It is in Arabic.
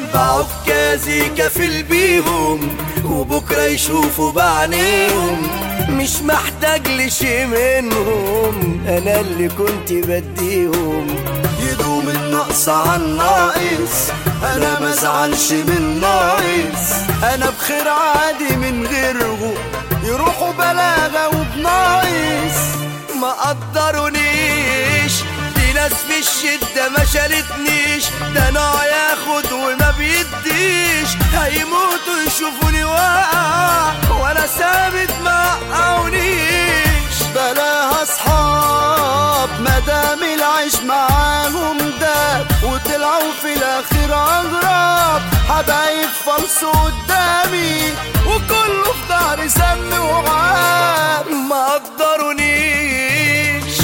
بعكازي كفل بيهم وبكرة يشوفوا بعينيهم، مش محتاج لشي منهم، انا اللي كنت بديهم. يدوم النقص عن ناقص، انا مزعلش من ناقص، انا بخير عادي من غيرهم، يروحوا بلاغة وبناقص. ما قدرونيش دي ناس في الشدة ما شالتنيش، ده نوع ياخد وما بيديش، هيموتوا يشوفوني واقع وانا ثابت ما وقعونيش. بلاها اصحاب مدام العيش معاهم داب، وطلعوا في الاخر اغراب، حبايب فلسوا قدامي وكله في ظهري سم وعاب. ما قدرونيش